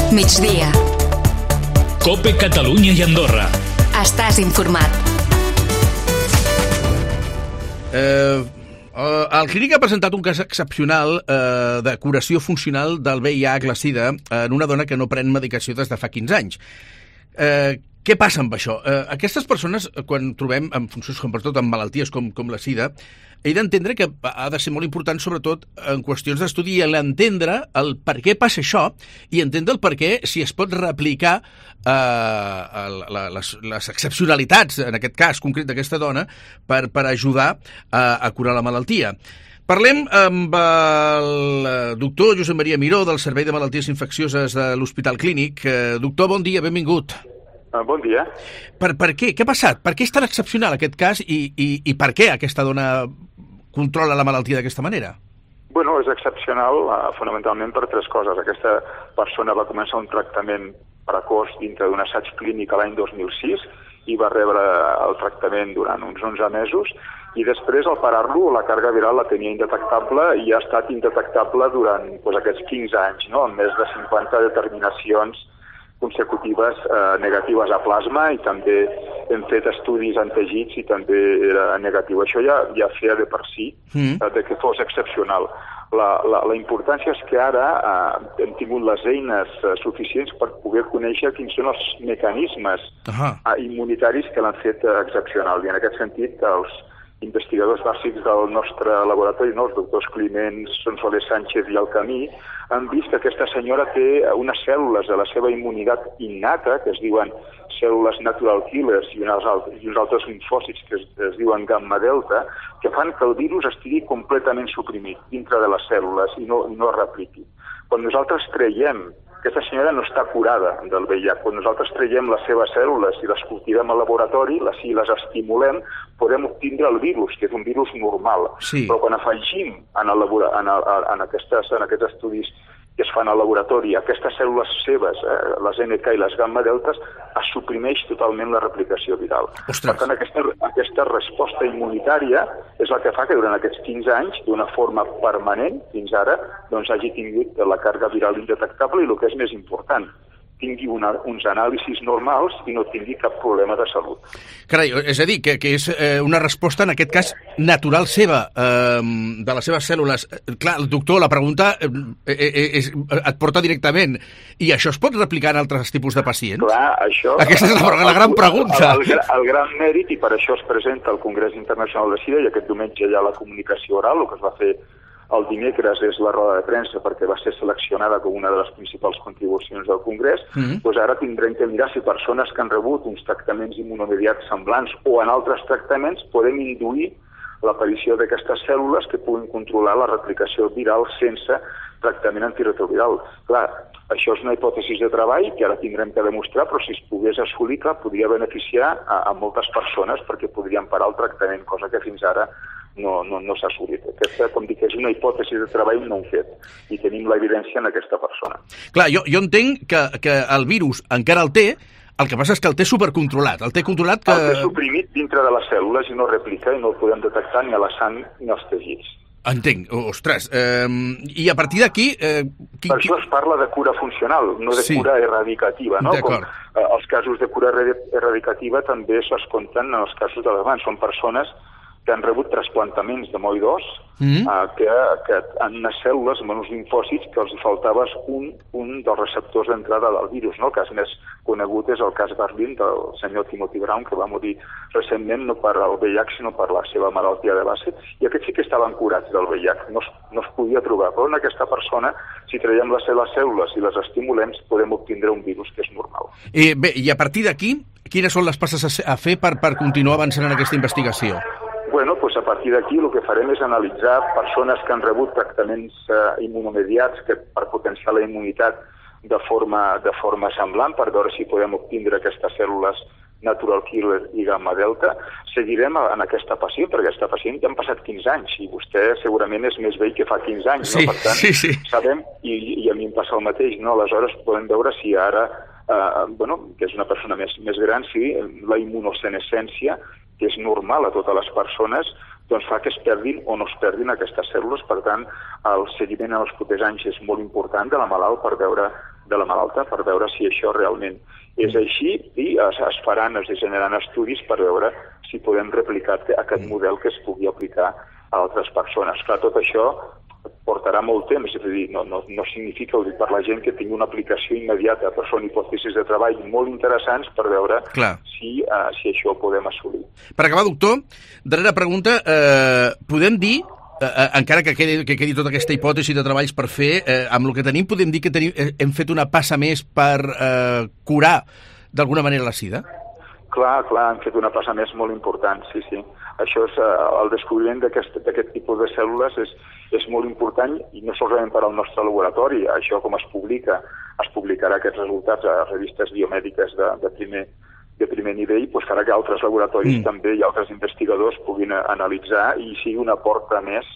Migdia. COPE Catalunya i Andorra. Estàs informat. El Clínic ha presentat un cas excepcional de curació funcional del VIH, la SIDA, en una dona que no pren medicació des de fa 15 anys. Què passa amb això? Aquestes persones, quan trobem en funcions, sobretot en malalties com la SIDA, he d'entendre que ha de ser molt important, sobretot en qüestions d'estudi, l'entendre el per què passa això i entendre el per què, si es pot replicar les excepcionalitats, en aquest cas concret d'aquesta dona, per ajudar a curar la malaltia. Parlem amb el doctor Josep Maria Miró, del Servei de Malalties Infeccioses de l'Hospital Clínic. Doctor, bon dia, benvingut. Bon dia. Per què? Què ha passat? Per què és tan excepcional aquest cas i per què aquesta dona controla la malaltia d'aquesta manera? Bueno, és excepcional fonamentalment per tres coses. Aquesta persona va començar un tractament precoç dintre d'un assaig clínic l'any 2006 i va rebre el tractament durant uns 11 mesos i després, al parar-lo, la càrrega viral la tenia indetectable i ha estat indetectable durant aquests 15 anys, no? Amb més de 50 determinacions consecutives negatives a plasma i també hem fet estudis en teixits i també era negatiu. Això ja feia de per si de que fos excepcional. La importància és que ara hem tingut les eines suficients per poder conèixer quins són els mecanismes immunitaris que l'han fet excepcional. I en aquest sentit, els investigadors bàsics del nostre laboratori, els doctors Climent, Sonsoler Sánchez i Alcamí, han vist que aquesta senyora té unes cèl·lules de la seva immunitat innata, que es diuen cèl·lules natural killers i uns altres linfòcits que es diuen gamma delta, que fan que el virus estigui completament suprimit dintre de les cèl·lules i no es repliqui. Quan nosaltres creiem que aquesta senyora no està curada del VIH, quan nosaltres traiem les seves cèl·lules i les cultivem al laboratori, i les estimulem, podem obtindre el virus, que és un virus normal. Sí. Però quan afegim en aquests estudis que es fan al laboratori, aquestes cèl·lules seves, les NK i les gamma deltes, es suprimeix totalment la replicació viral. Ostres. Per tant, aquesta resposta immunitària és la que fa que durant aquests 15 anys, d'una forma permanent, fins ara, doncs hagi tingut la càrrega viral indetectable i el que és més important, tingui uns anàlisis normals i no tingui cap problema de salut. Carai, és a dir, que és una resposta, en aquest cas, natural seva, de les seves cèl·lules. Clar, el doctor, la pregunta et porta directament. I això es pot replicar en altres tipus de pacients? Clar, això... Aquesta és la gran pregunta. El gran mèrit, i per això es presenta al Congrés Internacional de SIDA, i aquest diumenge hi ha la comunicació oral, el que es va fer el dimecres és la roda de premsa perquè va ser seleccionada com una de les principals contribucions del Congrés, doncs ara tindrem que mirar si persones que han rebut uns tractaments immunomediats semblants o en altres tractaments podem induir l'aparició d'aquestes cèl·lules que puguin controlar la replicació viral sense tractament antiretroviral. Clar, això és una hipòtesi de treball que ara tindrem que demostrar, però si es pogués assolir, clar, podria beneficiar a moltes persones perquè podrien parar el tractament, cosa que fins ara no s'ha assolit. Aquesta, com dic, és una hipòtesi de treball no fet i tenim l'evidència en aquesta persona. Clar, jo entenc que el virus encara el té, el que passa és que el té supercontrolat. El té controlat que... El té suprimit dintre de les cèl·lules i no replica i no el podem detectar ni a la sang ni als teixits. Entenc, ostres. I a partir d'aquí... Per això es parla de cura funcional, no de cura erradicativa, no? D'acord. Com els casos de cura erradicativa també es compten en els casos de l'abans. Són persones que han rebut trasplantaments de moll d'os, que en unes cèl·lules, en uns linfòcits, que els faltava un dels receptors d'entrada del virus. No? El cas més conegut és el cas Berlin del senyor Timothy Brown, que va morir recentment no per el VIH, sinó per la seva malaltia de base, i aquests sí que estaven curats del VIH, no es podia trobar. Però en aquesta persona, si traiem les seves cèl·lules i les estimulem, podem obtindre un virus que és normal. Bé, i a partir d'aquí, quines són les passes a fer per continuar avançant en aquesta investigació? Bueno, doncs a partir d'aquí el que farem és analitzar persones que han rebut tractaments immunomediats per potenciar la immunitat de forma semblant, per veure si podem obtindre aquestes cèl·lules natural killer i gamma delta. Seguirem en aquesta pacient, perquè aquesta pacient ja han passat 15 anys i vostè segurament és més vell que fa 15 anys, no? Per tant, sabem, i a mi em passa el mateix, no? Aleshores podem veure si ara, que és una persona més gran, si la immunosenescència, que és normal a totes les persones, doncs fa que es perdin o no es perdin aquestes cèl·lules. Per tant, el seguiment en els propers anys és molt important de la malalt per veure de la malalta per veure si això realment és així i es dissenyaran estudis per veure si podem replicar aquest model que es pugui aplicar a altres persones. Clar, tot això portarà molt temps, és a dir, no significa, ho dic per la gent, que tingui una aplicació immediata, però són hipòtesis de treball molt interessants per veure si això ho podem assolir. Per acabar, doctor, darrera pregunta, podem dir, encara que quedi tota aquesta hipòtesi de treballs per fer, amb el que tenim, podem dir que hem fet una passa més per curar d'alguna manera la sida? Clar, hem fet una passa més molt important, sí. Això és, el descobriment d'aquest tipus de cèl·lules és molt important i no solament per al nostre laboratori. Això, com es publicarà aquests resultats a revistes biomèdiques de primer nivell, doncs farà que altres laboratoris també i altres investigadors puguin analitzar i sigui una porta més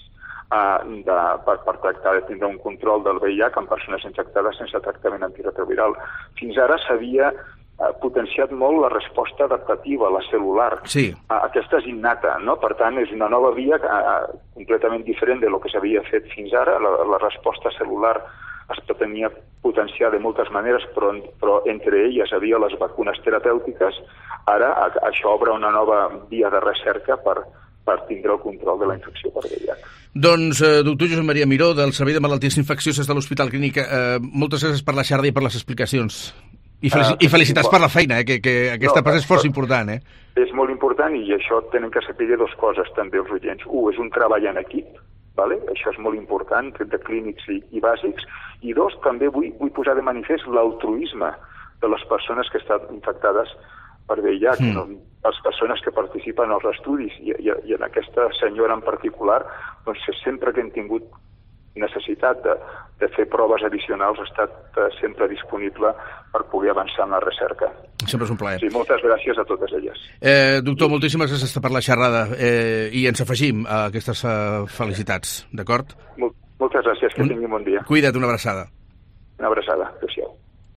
per tractar de tindre un control del VIH en persones infectades sense tractament antiretroviral. Fins ara s'havia potenciat molt la resposta adaptativa, la cel·lular. Sí. Aquesta és innata, no? Per tant, és una nova via completament diferent de lo que s'havia fet fins ara. La resposta cel·lular es pretenia potenciar de moltes maneres, però entre elles havia les vacunes terapèutiques. Ara això obre una nova via de recerca per tindre el control de la infecció per VIH. Doncs, doctor Josep Maria Miró, del Servei de Malalties Infeccioses de l'Hospital Clínic, moltes gràcies per la xerrada i per les explicacions. I felicitats per la feina, que aquesta passa és força important. És molt important i això tenen que saber dues coses també els oients. Un, és un treball en equip, vale? Això és molt important, de clínics i bàsics. I dos, també vull posar de manifest l'altruisme de les persones que estan infectades per VIH, les persones que participen als estudis i en aquesta senyora en particular, doncs sempre que hem tingut necessitat de fer proves addicionals ha estat sempre disponible per poder avançar en la recerca. Sempre és un plaer. Sí, moltes gràcies a totes elles. Doctor, moltíssimes gràcies per la xerrada i ens afegim a aquestes felicitats, d'acord? Moltes gràcies, que tingui un bon dia. Cuida't, una abraçada. Una abraçada, adéu-siau.